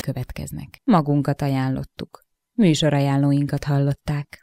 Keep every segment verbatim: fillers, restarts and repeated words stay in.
következnek. Magunkat ajánlottuk. Műsorajánlóinkat hallották.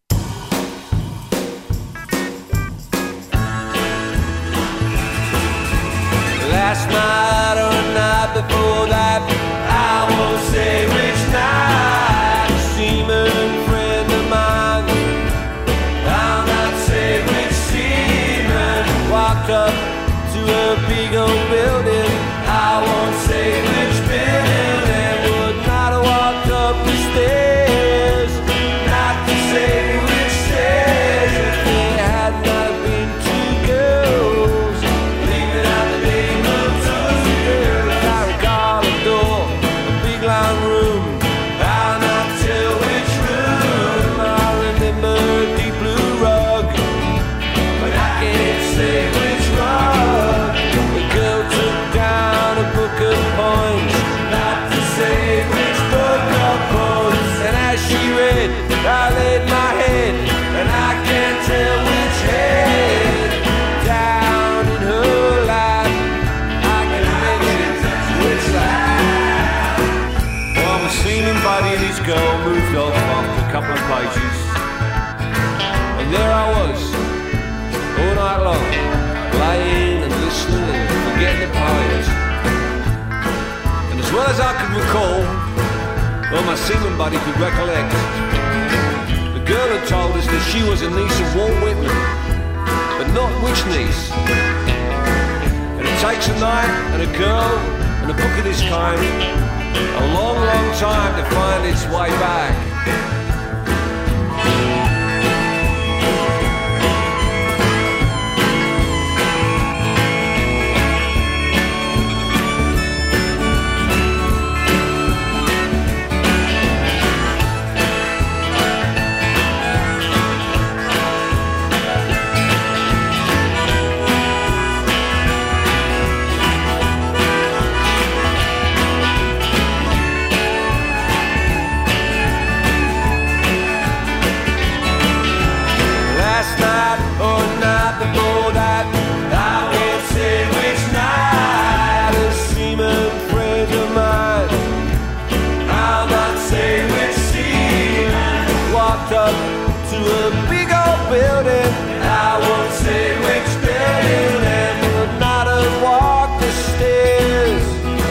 Last night or a night before that, I won't say which night, a seaman friend of mine, I'll not say which seaman, walked up to a big old building, I won't say which building, and would not have walked up the stairs, not to say which stairs, if there had not been two girls leaving out the name of two girls. I recall a door, a big long room, I'll not tell which room, I remember a deep blue rug, but I can't say which rug. The girl took down a book of poems, not to say which book of poems, and as she read, I laid my head, and I can't tell which head. Down in her lap, I can mention which lap. Well, my seeming buddy and his girl moved off after a couple of pages, and there I was, all night long, laying and listening and forgetting the poems. And as well as I could recall, well, my seaman buddy could recollect, the girl had told us that she was a niece of Walt Whitman, but not which niece. And it takes a night and a girl and a book of this kind a long, long time to find its way back.